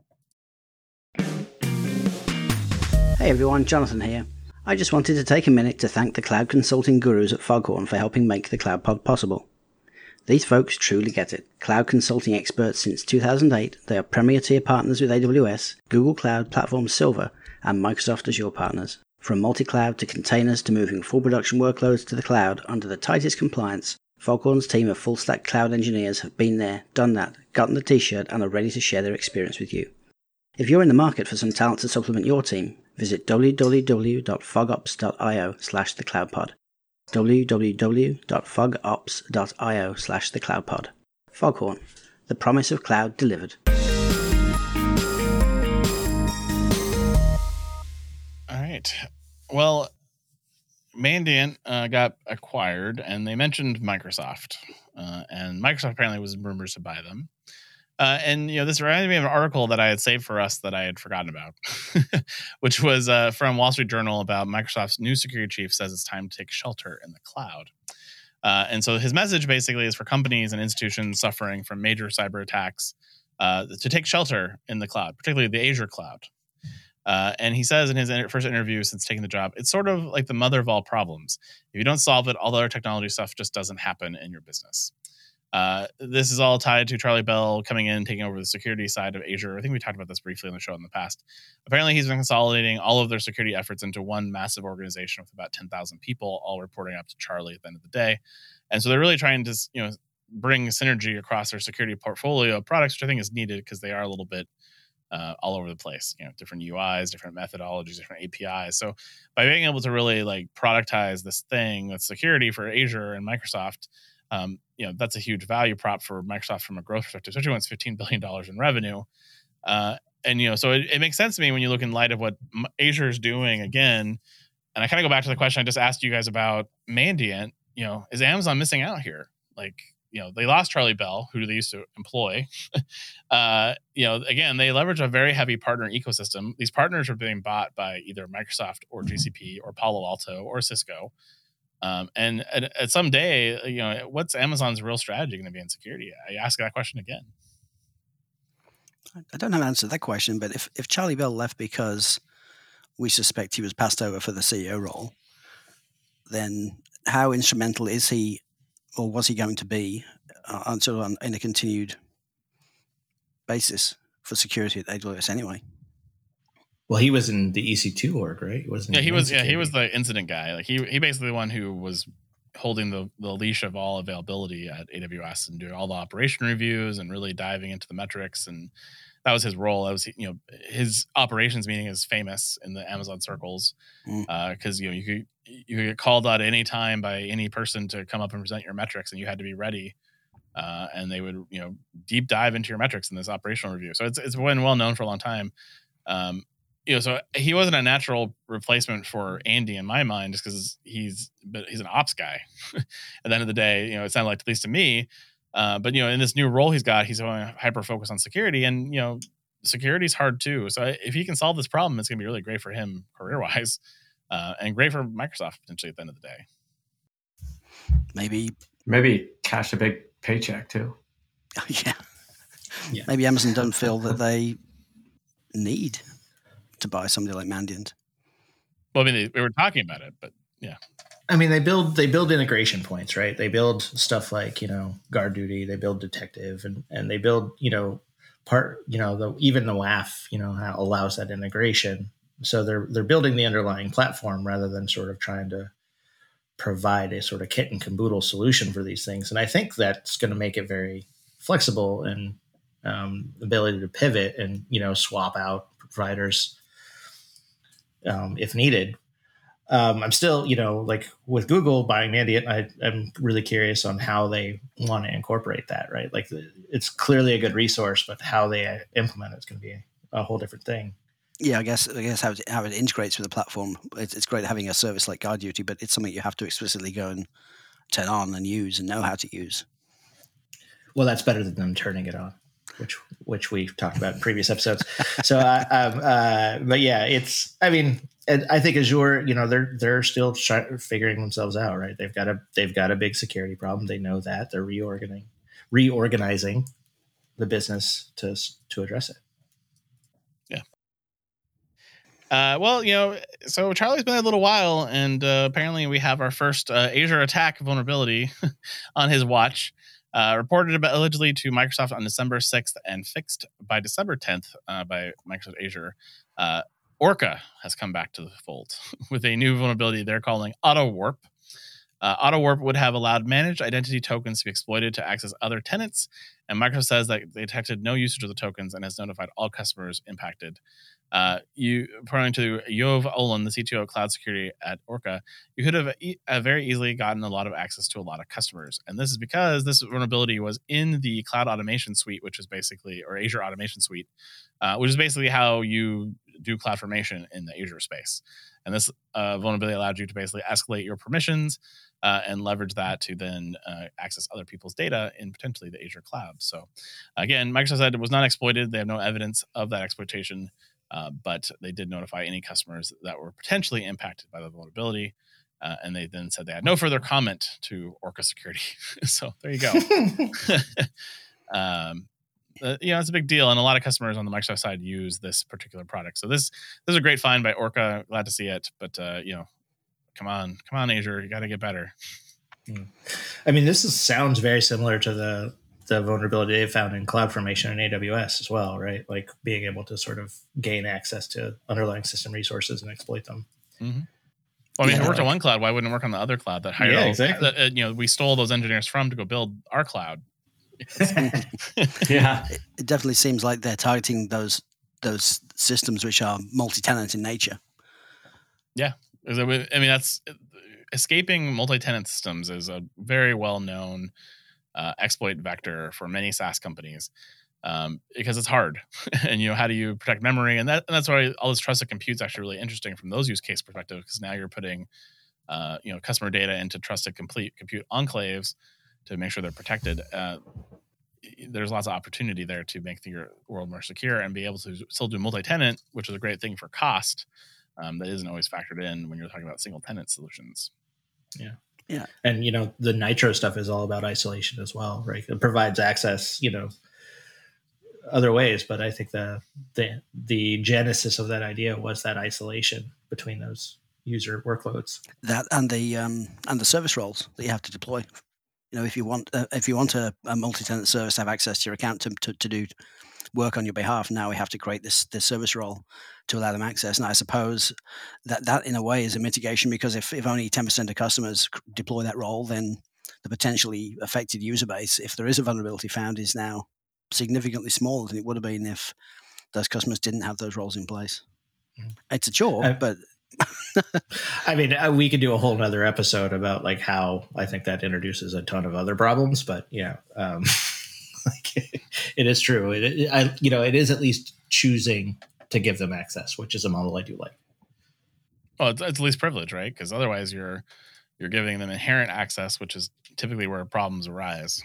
Hey everyone, Jonathan here. I just wanted to take a minute to thank the cloud consulting gurus at Foghorn for helping make the Cloud Pod possible. These folks truly get it. Cloud consulting experts since two thousand eight, they are premier tier partners with A W S, Google Cloud Platform Silver, and Microsoft Azure partners. From multi-cloud to containers to moving full production workloads to the cloud under the tightest compliance, Foghorn's team of full-stack cloud engineers have been there, done that, gotten the t-shirt, and are ready to share their experience with you. If you're in the market for some talent to supplement your team, visit www.fogops.io slash thecloudpod. www.fogops.io slash thecloudpod. Foghorn, the promise of cloud delivered. All right. Well, Mandiant uh, got acquired, and they mentioned Microsoft. Uh, and Microsoft apparently was rumored to buy them. Uh, and, you know, this reminded me of an article that I had saved for us that I had forgotten about, which was uh, from Wall Street Journal about Microsoft's new security chief says it's time to take shelter in the cloud. Uh, and so his message basically is for companies and institutions suffering from major cyber attacks uh, to take shelter in the cloud, particularly the Azure cloud. Uh, and he says in his inter- first interview since taking the job, it's sort of like the mother of all problems. If you don't solve it, all the other technology stuff just doesn't happen in your business. Uh, this is all tied to Charlie Bell coming in, taking over the security side of Azure. I think we talked about this briefly on the show in the past. Apparently, he's been consolidating all of their security efforts into one massive organization with about ten thousand people, all reporting up to Charlie at the end of the day. And so they're really trying to, you know, bring synergy across their security portfolio of products, which I think is needed because they are a little bit uh, all over the place. You know, different U Is, different methodologies, different A P Is. So by being able to really like productize this thing with security for Azure and Microsoft, Um, you know, that's a huge value prop for Microsoft from a growth perspective, especially when it's fifteen billion dollars in revenue. Uh, and, you know, so it, it makes sense to me when you look in light of what Azure is doing again. And I kind of go back to the question I just asked you guys about Mandiant. You know, is Amazon missing out here? Like, you know, they lost Charlie Bell, who they used to employ. uh, you know, again, they leverage a very heavy partner ecosystem. These partners are being bought by either Microsoft or G C P or Palo Alto or Cisco. Um, and at, at some day, you know, what's Amazon's real strategy going to be in security? I ask that question again. I don't know how to answer that question, but if, if Charlie Bell left because we suspect he was passed over for the C E O role, then how instrumental is he, or was he going to be, uh, on sort of on, in a continued basis for security at A W S anyway? Well, he was in the E C two org, right? He wasn't. Yeah, he was. Yeah, he was the incident guy. Like he, he basically the one who was holding the, the leash of all availability at A W S and doing all the operation reviews and really diving into the metrics. And that was his role. That was, you know, his operations meeting is famous in the Amazon circles because mm. uh, you know you could you could get called out at any time by any person to come up and present your metrics, and you had to be ready. Uh, and they would, you know, deep dive into your metrics in this operational review. So it's it's been well known for a long time. Um, You know, so he wasn't a natural replacement for Andy in my mind, just because he's but he's an ops guy. At the end of the day, you know, it sounded like, at least to me. Uh, but you know, in this new role he's got, he's going to hyper focus on security, and you know, security is hard too. So if he can solve this problem, it's going to be really great for him career wise, uh, and great for Microsoft potentially at the end of the day. Maybe, maybe cash a big paycheck too. yeah. yeah. Maybe Amazon don't feel that they need to buy somebody like Mandiant. Well, I mean, they, they were talking about it, but yeah. I mean, they build they build integration points, right? They build stuff like, you know, Guard Duty, they build Detective, and and they build, you know, part, you know, the even the W A F, you know, how allows that integration. So they're they're building the underlying platform rather than sort of trying to provide a sort of kit and caboodle solution for these things. And I think that's going to make it very flexible and um, ability to pivot and, you know, swap out providers um, if needed. Um, I'm still, you know, like with Google buying Mandiant, I, I'm really curious on how they want to incorporate that, right? Like it's clearly a good resource, but how they implement it's going to be a whole different thing. Yeah, I guess I guess how it, how it integrates with the platform. It's, it's great having a service like GuardDuty, but it's something you have to explicitly go and turn on and use and know how to use. Well, that's better than them turning it on, which which we've talked about in previous episodes. So, uh, um, uh, but yeah, it's. I mean, I think Azure, you know, they're they're still try, figuring themselves out, right? They've got a they've got a big security problem. They know that they're reorganizing reorganizing the business to to address it. Yeah. Uh, well, you know, so Charlie's been there a little while, and uh, apparently we have our first uh, Azure attack vulnerability on his watch. Uh, reported about allegedly to Microsoft on December sixth and fixed by December tenth uh, by Microsoft Azure. Uh, Orca has come back to the fold with a new vulnerability they're calling Auto Warp. Uh, Auto Warp would have allowed managed identity tokens to be exploited to access other tenants, and Microsoft says that they detected no usage of the tokens and has notified all customers impacted. Uh, you, according to Yoav Olin, the C T O of cloud security at Orca, you could have e- uh, very easily gotten a lot of access to a lot of customers. And this is because this vulnerability was in the Cloud Automation Suite, which is basically, or Azure Automation Suite, uh, which is basically how you do CloudFormation in the Azure space. And this uh, vulnerability allowed you to basically escalate your permissions uh, and leverage that to then uh, access other people's data in potentially the Azure cloud. So again, Microsoft said it was not exploited. They have no evidence of that exploitation. Uh, but they did notify any customers that were potentially impacted by the vulnerability. Uh, and they then said they had no further comment to Orca Security. So there you go. um, uh, you know, it's a big deal. And a lot of customers on the Microsoft side use this particular product. So this, this is a great find by Orca. Glad to see it. But, uh, you know, come on, come on, Azure. You got to get better. I mean, this is, sounds very similar to the the vulnerability they found in CloudFormation and A W S as well, right? Like being able to sort of gain access to underlying system resources and exploit them. Mm-hmm. Well, I mean, Yeah, it worked like, on one cloud. Why wouldn't it work on the other cloud that hired Yeah, all, exactly. that, uh, you know, we stole those engineers from to go build our cloud. Yeah. It, it definitely seems like they're targeting those those systems which are multi-tenant in nature. Yeah. I mean, that's escaping multi-tenant systems is a very well-known uh, exploit vector for many SaaS companies um, because it's hard. And, you know, how do you protect memory? And that and that's why all this trusted compute is actually really interesting from those use case perspective, because now you're putting, uh, you know, customer data into trusted complete compute enclaves to make sure they're protected. Uh, there's lots of opportunity there to make the world more secure and be able to still do multi-tenant, which is a great thing for cost. Um, that isn't always factored in when you're talking about single tenant solutions. Yeah. Yeah. And, you know, the Nitro stuff is all about isolation as well, right? It provides access, you know, other ways, but I think the the the genesis of that idea was that isolation between those user workloads. That and the um, and the service roles that you have to deploy. You know, if you want uh, if you want a, a multi-tenant service to have access to your account to, to, to do work on your behalf, now we have to create this this service role to allow them access. And I suppose that that in a way is a mitigation, because if, if only ten percent of customers deploy that role, then the potentially affected user base, if there is a vulnerability found, is now significantly smaller than it would have been if those customers didn't have those roles in place. Mm. It's a chore, uh, but I mean, we could do a whole nother episode about like how I think that introduces a ton of other problems, but yeah, um, like it, it is true. It, it, I, you know, it is at least choosing to give them access, which is a model I do like. Well, it's, it's least privilege, right? Because otherwise, you're you're giving them inherent access, which is typically where problems arise.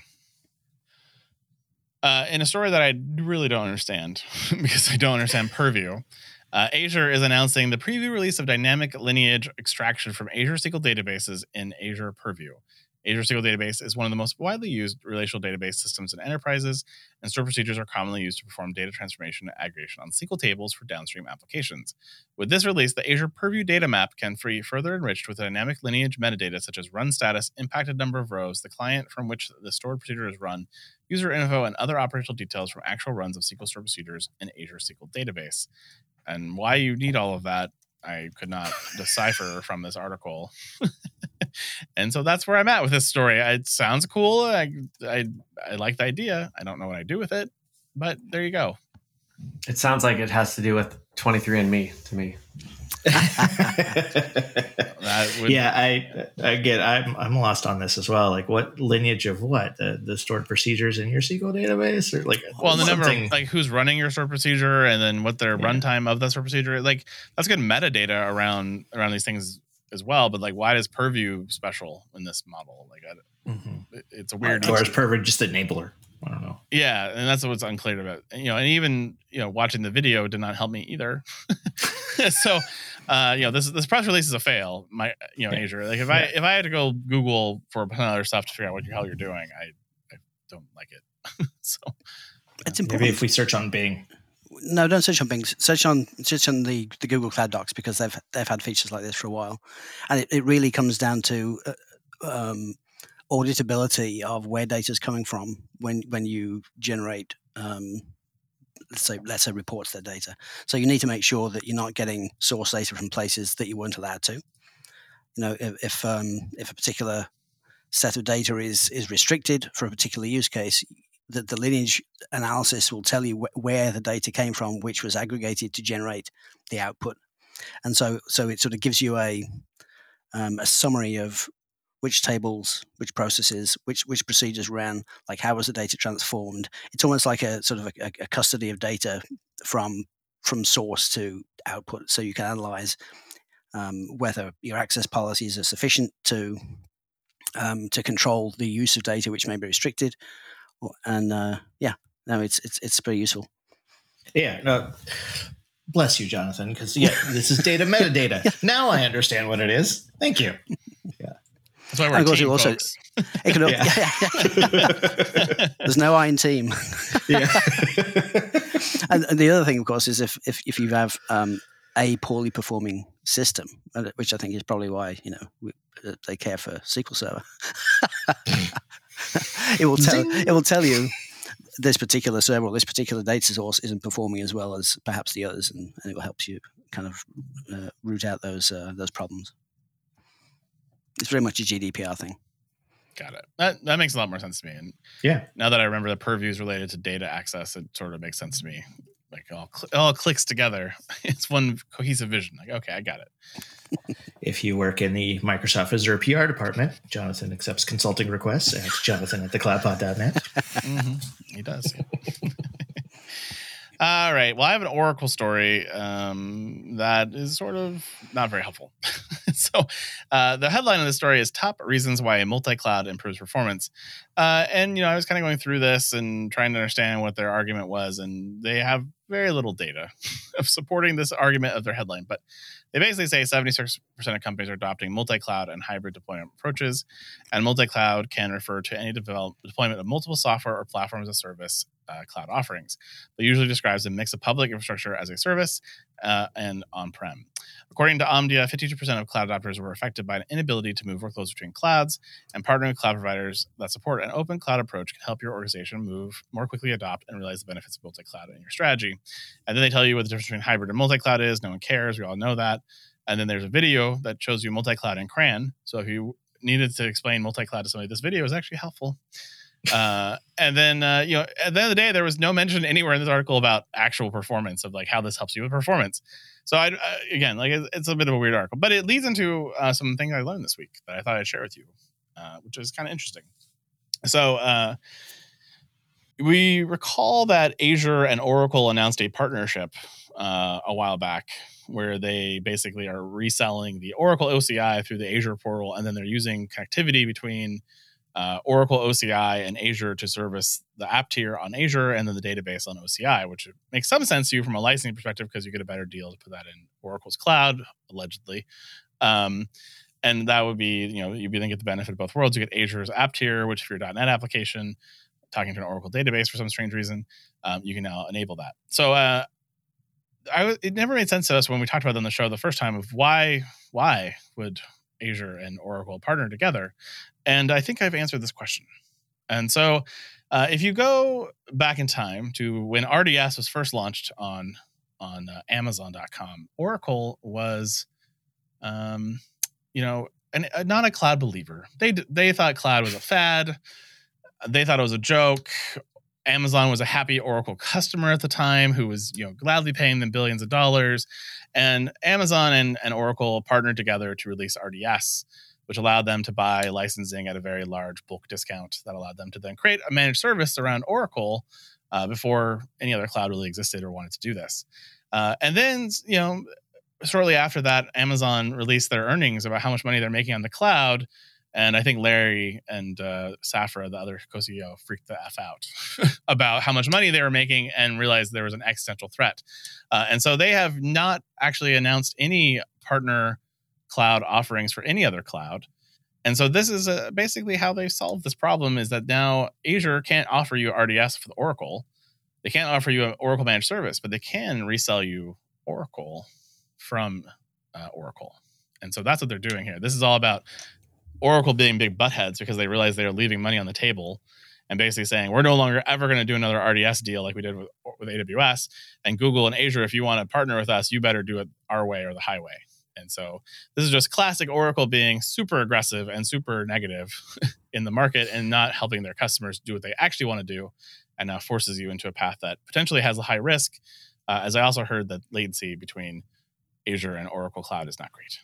Uh, in a story that I really don't understand, because I don't understand Purview, uh, Azure is announcing the preview release of dynamic lineage extraction from Azure S Q L databases in Azure Purview. Azure S Q L Database is one of the most widely used relational database systems in enterprises, and stored procedures are commonly used to perform data transformation and aggregation on S Q L tables for downstream applications. With this release, the Azure Purview data map can be further enriched with dynamic lineage metadata such as run status, impacted number of rows, the client from which the stored procedure is run, user info, and other operational details from actual runs of S Q L stored procedures in Azure S Q L Database. And why you need all of that, I could not decipher from this article. And so that's where I'm at with this story. It sounds cool. I, I I like the idea. I don't know what I do with it, but there you go. It sounds like it has to do with twenty-three and me to me. That would, yeah, I again, I'm I'm lost on this as well. Like, what lineage of what the, the stored procedures in your S Q L database, or like, well, the number something- of, like who's running your stored procedure, and then what their Yeah. runtime of that stored procedure. Like that's good metadata around around these things as well. But like, why does Purview special in this model? Like, I, Mhm. it- it's a weird. or is Pervert just enabler? I don't know. Yeah, and that's what's unclear about. And, you know, and even you know, watching the video did not help me either. so, uh, you know, this this press release is a fail. My, you know, Yeah. Azure. Like if I Yeah. if I had to go Google for a ton of other stuff to figure out what the hell you're doing, I, I don't like it. so It's Maybe important. if we search on Bing. No, don't search on Bing. Search on search on the, the Google Cloud Docs, because they've they've had features like this for a while, and it, it really comes down to uh, um, auditability of where data is coming from when when you generate, um, let's say let's say reports their data. So you need to make sure that you're not getting source data from places that you weren't allowed to. You know, if if, um, if a particular set of data is is restricted for a particular use case, the, the lineage analysis will tell you wh- where the data came from, which was aggregated to generate the output. And so, so it sort of gives you a um, a summary of which tables, which processes, which which procedures ran, like how was the data transformed. It's almost like a sort of a, a custody of data from from source to output, so you can analyze um, whether your access policies are sufficient to um, to control the use of data, which may be restricted. And uh, yeah, no, it's it's it's pretty useful. Yeah. No, bless you, Jonathan, because yeah, this is data metadata. Yeah. Now I understand what it is. Thank you. that's why we're And a of course, team, it also- folks. It can, Yeah. yeah, yeah, yeah. There's no I in team. Yeah. And, and the other thing, of course, is if if, if you have um, a poorly performing system, uh, which I think is probably why you know we, uh, they care for S Q L Server. it will tell Zing. it will tell you this particular server or this particular data source isn't performing as well as perhaps the others, and, and it will help you kind of uh, root out those uh, those problems. It's very much a G D P R thing. Got it. That that makes a lot more sense to me. And Yeah. now that I remember that Purview is related to data access, it sort of makes sense to me. Like it all cl- it all clicks together. It's one cohesive vision. Like okay, I got it. If you work in the Microsoft Azure P R department, Jonathan accepts consulting requests at jonathan at the cloudpod dot net. Mm-hmm. He does. All right. Well, I have an Oracle story um, that is sort of not very helpful. so, uh, the headline of the story is "Top Reasons Why a Multi-Cloud Improves Performance." Uh, and you know, I was kind of going through this and trying to understand what their argument was, and they have very little data of supporting this argument of their headline. But they basically say seventy-six percent of companies are adopting multi-cloud and hybrid deployment approaches, and multi-cloud can refer to any develop, deployment of multiple software or platform as a service uh, cloud offerings. They usually describes a mix of public infrastructure as a service uh, and on-prem. According to Omdia, fifty-two percent of cloud adopters were affected by an inability to move workloads between clouds, and partnering with cloud providers that support an open cloud approach can help your organization move more quickly, adopt, and realize the benefits of multi-cloud in your strategy. And then they tell you what the difference between hybrid and multi-cloud is. No one cares. We all know that. And then there's a video that shows you multi-cloud and CRAN. So if you needed to explain multi-cloud to somebody, this video is actually helpful. Uh, and then, uh, you know, at the end of the day, there was no mention anywhere in this article about actual performance of like how this helps you with performance. So I, uh, again, like it's, it's a bit of a weird article, but it leads into uh, some things I learned this week that I thought I'd share with you, uh, which is kind of interesting. So uh, we recall that Azure and Oracle announced a partnership uh, a while back where they basically are reselling the Oracle O C I through the Azure portal, and then they're using connectivity between Uh, Oracle O C I and Azure to service the app tier on Azure and then the database on O C I, which makes some sense to you from a licensing perspective because you get a better deal to put that in Oracle's cloud, allegedly. Um, and that would be, you know, you'd be then get the benefit of both worlds. You get Azure's app tier, which if you're a .NET application talking to an Oracle database for some strange reason, um, you can now enable that. So uh, I, it never made sense to us when we talked about it on the show the first time of why, why would Azure and Oracle partner together? And I think I've answered this question. And so uh, if you go back in time to when R D S was first launched on, on uh, Amazon dot com, Oracle was, um, you know, an, uh, not a cloud believer. They, they thought cloud was a fad. They thought it was a joke. Amazon was a happy Oracle customer at the time who was, you know, gladly paying them billions of dollars. And Amazon and, and Oracle partnered together to release R D S, which allowed them to buy licensing at a very large bulk discount that allowed them to then create a managed service around Oracle uh, before any other cloud really existed or wanted to do this. Uh, and then, you know, shortly after that, Amazon released their earnings about how much money they're making on the cloud. And I think Larry and uh, Safra, the other co-C E O, freaked the F out about how much money they were making and realized there was an existential threat. Uh, and so they have not actually announced any partner cloud offerings for any other cloud. And so this is uh, basically how they solved this problem, is that now Azure can't offer you R D S for the Oracle. They can't offer you an Oracle managed service, but they can resell you Oracle from uh, Oracle. And so that's what they're doing here. This is all about Oracle being big buttheads because they realized they were leaving money on the table and basically saying, we're no longer ever going to do another R D S deal like we did with, with A W S. And Google and Azure, if you want to partner with us, you better do it our way or the highway. And so this is just classic Oracle being super aggressive and super negative in the market and not helping their customers do what they actually want to do, and now forces you into a path that potentially has a high risk. Uh, as I also heard that latency between Azure and Oracle Cloud is not great.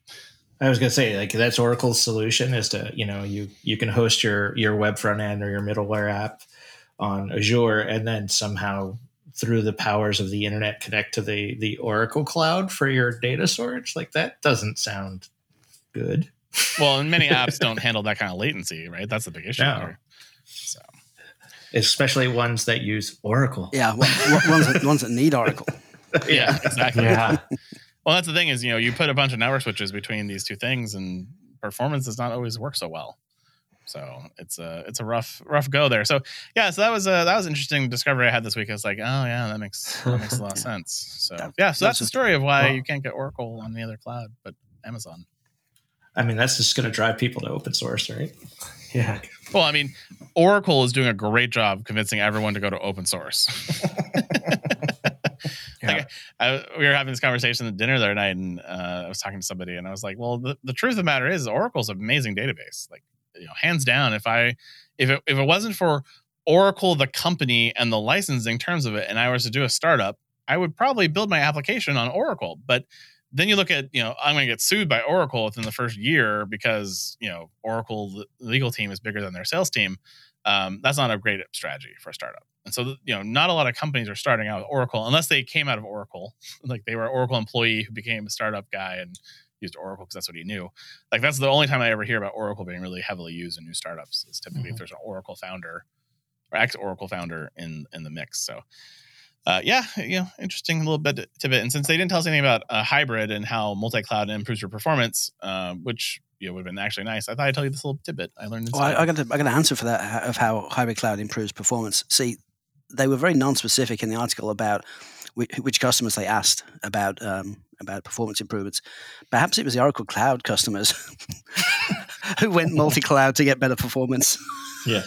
I was going to say, like, that's Oracle's solution is to, you know, you, you can host your, your web front end or your middleware app on Azure and then somehow through the powers of the internet connect to the, the Oracle cloud for your data storage. Like, that doesn't sound good. Well, and many apps don't handle that kind of latency, right? That's the big issue No. there. So, especially ones that use Oracle. Yeah, well, ones, that, ones that need Oracle. yeah, exactly. Yeah. Well, that's the thing is, you know, you put a bunch of network switches between these two things and performance does not always work so well. So it's a, it's a rough, rough go there. So yeah, so that was a, that was an interesting discovery I had this week. I was like, oh yeah, that makes, that makes a lot of sense. So That- yeah, so that's that's the just- story of why well- you can't get Oracle on the other cloud, but Amazon. I mean, that's just going to drive people to open source, right? Yeah. Well, I mean, Oracle is doing a great job convincing everyone to go to open source. Yeah. Like, I, we were having this conversation at dinner the other night, and uh, I was talking to somebody, and I was like, "Well, the, the truth of the matter is, Oracle's an amazing database. Like, you know, hands down. If I, if it, if it wasn't for Oracle, the company, and the licensing terms of it, and I was to do a startup, I would probably build my application on Oracle. But then you look at, you know, I'm going to get sued by Oracle within the first year because, you know, Oracle the legal team is bigger than their sales team. Um, that's not a great strategy for a startup. And so, you know, not a lot of companies are starting out with Oracle unless they came out of Oracle, like they were an Oracle employee who became a startup guy and used Oracle because that's what he knew. Like, that's the only time I ever hear about Oracle being really heavily used in new startups is typically mm-hmm. if there's an Oracle founder or ex-Oracle founder in, in the mix. So, uh, yeah, you know, interesting little bit tidbit. And since they didn't tell us anything about a hybrid and how multi-cloud improves your performance, uh, which you know, would have been actually nice, I thought I'd tell you this little tidbit I learned. Well, I, I got a, I got an answer for that of how hybrid cloud improves performance. See, they were very non-specific in the article about which, which customers they asked about um, about performance improvements. Perhaps it was the Oracle Cloud customers who went multi-cloud to get better performance. Yeah.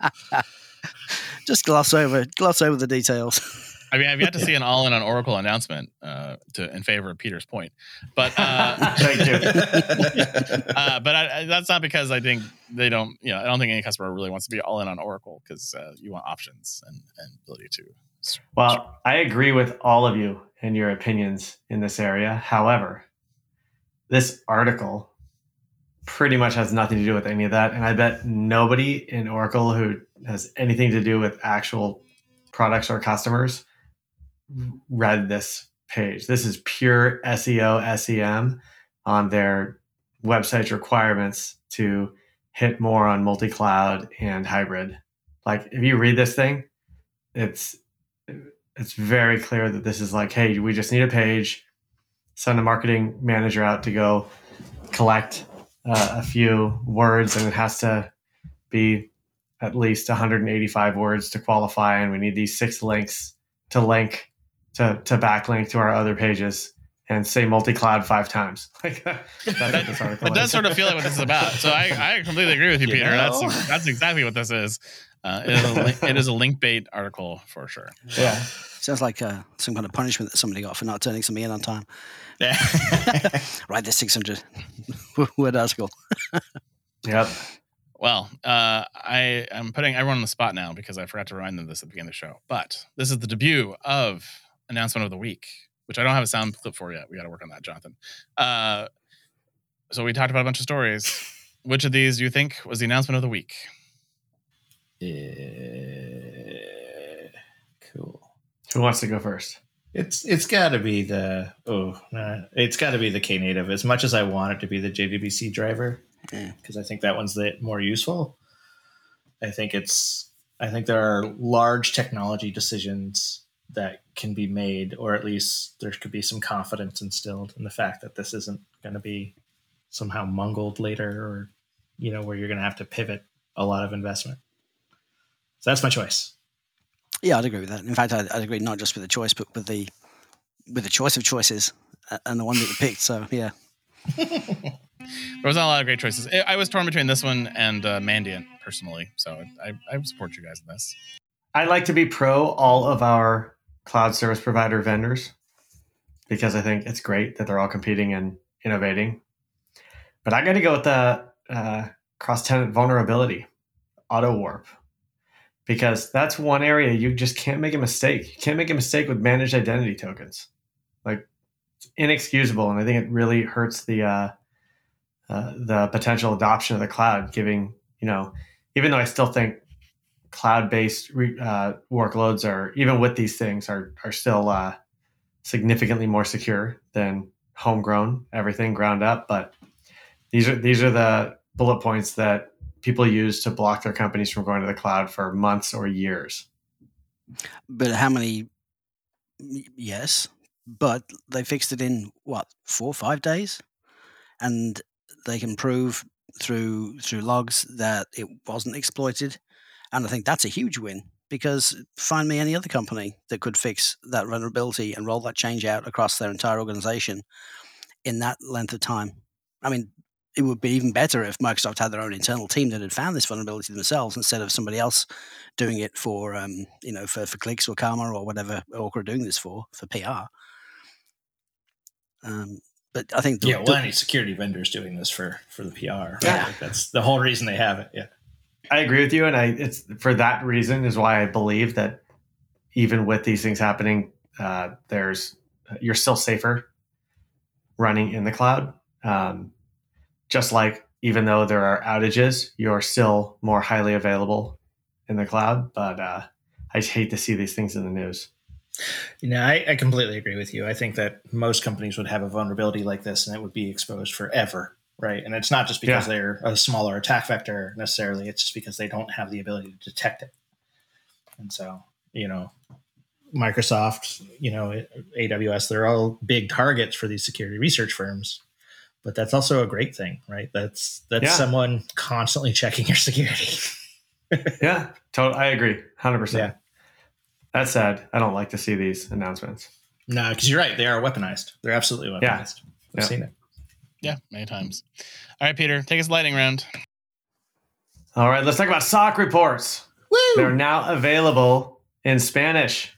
Just gloss over gloss over the details. I mean, I've yet to see an all-in on Oracle announcement uh, to in favor of Peter's point, but uh, Thank you. uh, but I, that's not because I think they don't. You know, I don't think any customer really wants to be all-in on Oracle because uh, you want options and, and ability to. Well, I agree with all of you and your opinions in this area. However, this article pretty much has nothing to do with any of that, and I bet nobody in Oracle who has anything to do with actual products or customers read this page. This is pure S E O, S E M on their website's requirements to hit more on multi-cloud and hybrid. Like, if you read this thing, it's it's very clear that this is like, hey, we just need a page, send a marketing manager out to go collect uh, a few words, and it has to be at least one hundred eighty-five words to qualify, and we need these six links to link to to backlink to our other pages and say multi-cloud five times. Like, that's what this article It does is. sort of feel like what this is about. So I, I completely agree with you, You Peter. know? That's that's exactly what this is. Uh, it, is a link, it is a link bait article for sure. Yeah. Sounds like uh, some kind of punishment that somebody got for not turning something in on time. Yeah. Write this six hundred word article. Yep. Well, uh, I I am putting everyone on the spot now because I forgot to remind them this at the beginning of the show. But this is the debut of Announcement of the Week, which I don't have a sound clip for yet. We got to work on that, Jonathan. Uh, so we talked about a bunch of stories. Which of these do you think was the announcement of the week? Yeah. Cool. Who wants to go first? It's it's got to be the oh, nah, it's got to be the Knative. As much as I want it to be the J D B C driver, because I think that one's the more useful. I think it's I think there are large technology decisions that can be made, or at least there could be some confidence instilled in the fact that this isn't going to be somehow mungled later, or you know, where you're going to have to pivot a lot of investment. So that's my choice. Yeah, I'd agree with that. In fact, I'd, I'd agree not just with the choice, but with the with the choice of choices and the one that you picked. So yeah, there was not a lot of great choices. I was torn between this one and uh, Mandiant personally, so I, I support you guys in this. I like to be pro all of our cloud service provider vendors because I think it's great that they're all competing and innovating. But I got to go with the uh, cross-tenant vulnerability, auto warp, because that's one area you just can't make a mistake. You can't make a mistake with managed identity tokens. Like, it's inexcusable, and I think it really hurts the uh, uh, the potential adoption of the cloud. Giving, you know, even though I still think cloud-based re- uh, workloads are, even with these things, are are still uh, significantly more secure than homegrown, everything ground up, but These are these are the bullet points that people use to block their companies from going to the cloud for months or years. but how many? Yes, but they fixed it in what four or five days, and they can prove through through logs that it wasn't exploited, and I think that's a huge win. Because find me any other company that could fix that vulnerability and roll that change out across their entire organization in that length of time. I mean, it would be even better if Microsoft had their own internal team that had found this vulnerability themselves instead of somebody else doing it for, um, you know, for, for clicks or karma or whatever Orca are doing this for, for P R. Um, but I think... The, yeah, well, the, any security vendors doing this for, for the P R. Right? Yeah. Like that's the whole reason they have it, yeah. I agree with you, and I it's for that reason is why I believe that even with these things happening, uh, there's you're still safer running in the cloud. Um, just like even though there are outages, you're still more highly available in the cloud. But uh, I just hate to see these things in the news. You know, I, I completely agree with you. I think that most companies would have a vulnerability like this, and it would be exposed forever. Right. And it's not just because yeah. they're a smaller attack vector necessarily. It's just because they don't have the ability to detect it. And so, you know, Microsoft, you know, A W S, they're all big targets for these security research firms. But that's also a great thing, right? That's that's yeah. someone constantly checking your security. yeah, totally. I agree. one hundred percent. Yeah. That said, I don't like to see these announcements. No, because you're right. They are weaponized. They're absolutely weaponized. Yeah. I've yeah. seen it. Yeah, many times. All right, Peter, take us lightning round. All right, let's talk about S O C reports. Woo! They're now available in Spanish.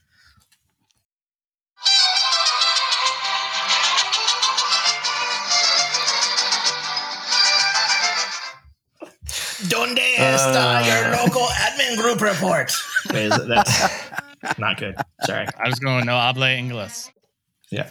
Donde está uh, your local admin group report? That's not good. Sorry. I was going no habla inglés. Yeah.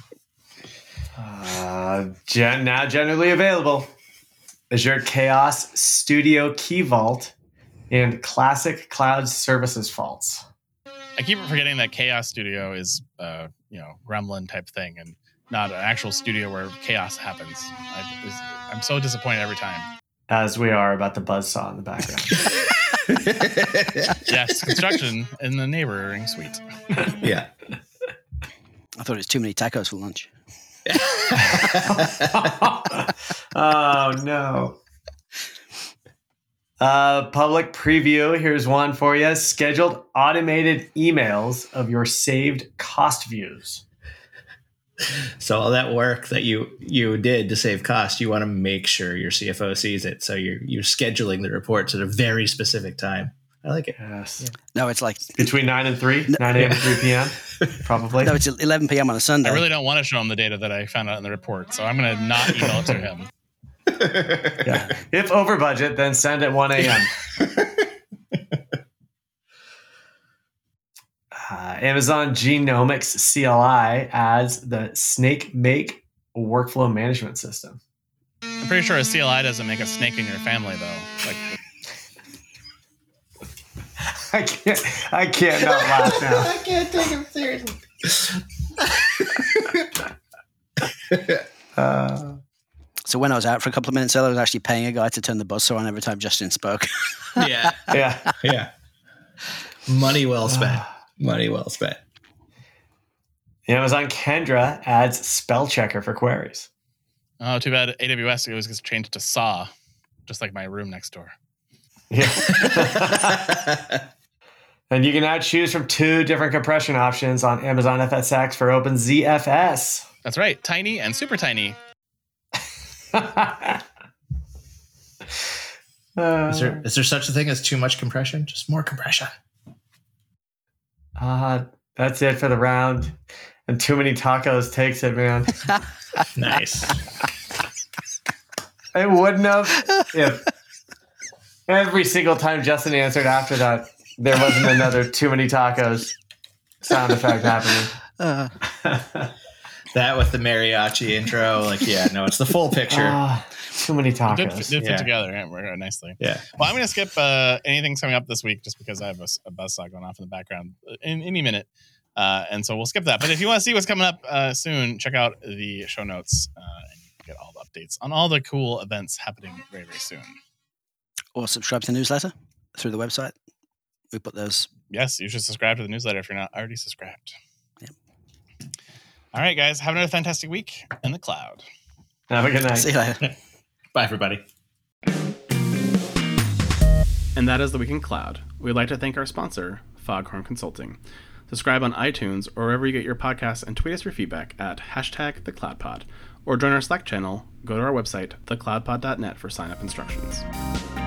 Uh, gen- now generally available. Azure Chaos Studio Key Vault and Classic Cloud Services Vaults. I keep forgetting that Chaos Studio is, uh, you know, Gremlin type thing and not an actual studio where chaos happens. I, I'm so disappointed every time. As we are about the buzzsaw in the background. Yes, construction in the neighboring suite. Yeah. I thought it was too many tacos for lunch. Oh, no. Uh, public preview. Here's one for you. Scheduled automated emails of your saved cost views. So all that work that you you did to save cost, you want to make sure your C F O sees it. So you're you're scheduling the reports at a very specific time. I like it. Yes. Yeah. No, it's like between nine and three, nine a.m. and three p.m. Probably. No, it's eleven p.m. on a Sunday. I really don't want to show him the data that I found out in the report, so I'm going to not email it to him. Yeah. If over budget, then send at one a.m. Amazon Genomics C L I adds the SnakeMake workflow management system. I'm pretty sure a C L I doesn't make a snake in your family, though. Like, I can't. I can't not laugh now. I can't take him seriously. uh, So when I was out for a couple of minutes earlier, I was actually paying a guy to turn the buzzer on every time Justin spoke. Yeah, yeah, yeah. Money well spent. Money well spent. Amazon Kendra adds spell checker for queries. oh, too bad A W S it was just changed to Saw, just like my room next door. Yeah. And you can now choose from two different compression options on Amazon F S X for OpenZFS. That's right, tiny and super tiny. uh, Is there is there such a thing as too much compression? Just more compression. uh, that's it for the round. And too many tacos takes it, man. Nice. It wouldn't have if every single time Justin answered after that, there wasn't another too many tacos sound effect happening. Uh, That with the mariachi intro, like, yeah, no, it's the full picture. Ah, too many It did, tacos. did fit Yeah. together yeah, nicely. Yeah. Well, I'm going to skip uh, anything coming up this week just because I have a, a buzzsaw going off in the background in any minute. Uh, and so we'll skip that. But if you want to see what's coming up uh, soon, check out the show notes uh, and you can get all the updates on all the cool events happening very, very soon. or subscribe to the newsletter through the website. We put those. Yes, you should subscribe to the newsletter if you're not already subscribed. Yep. All right, guys. Have another fantastic week in the cloud. Have a good night. See you later. Bye, everybody. And that is the Week in Cloud. We'd like to thank our sponsor, Foghorn Consulting. Subscribe on iTunes or wherever you get your podcasts and tweet us your feedback at hashtag thecloudpod. Or join our Slack channel, go to our website, the cloud pod dot net for sign-up instructions.